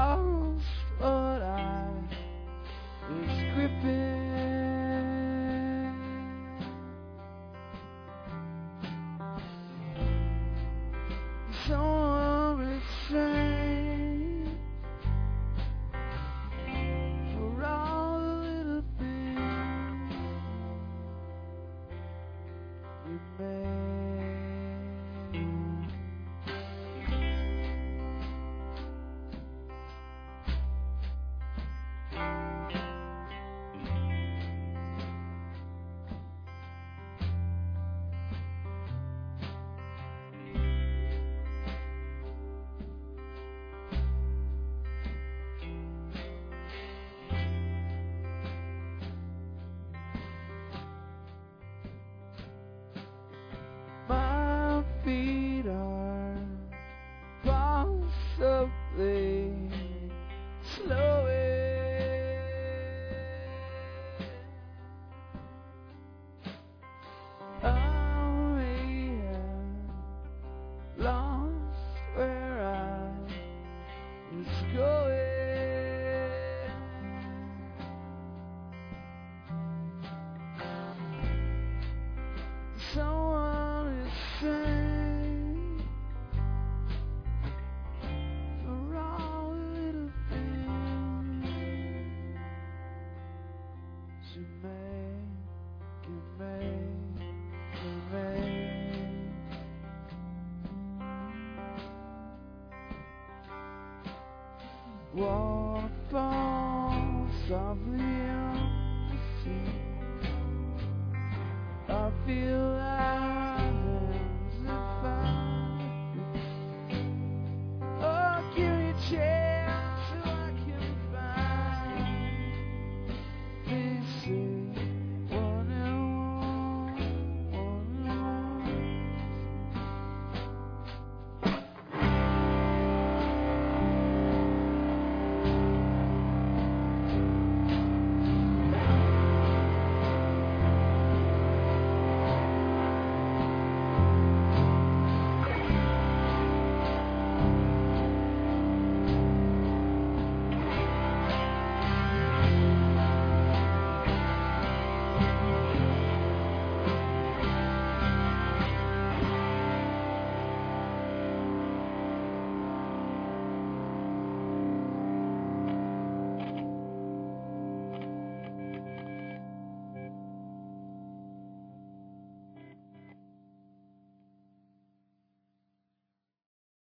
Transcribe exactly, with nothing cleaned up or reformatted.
lost what I was gripping. Someone restrained for all the little things we made. My feet are possibly slowing. I may have lost where I was going. Someone is saying for all the little things you make, you make, you make. Waterfall softly on the sea. I feel like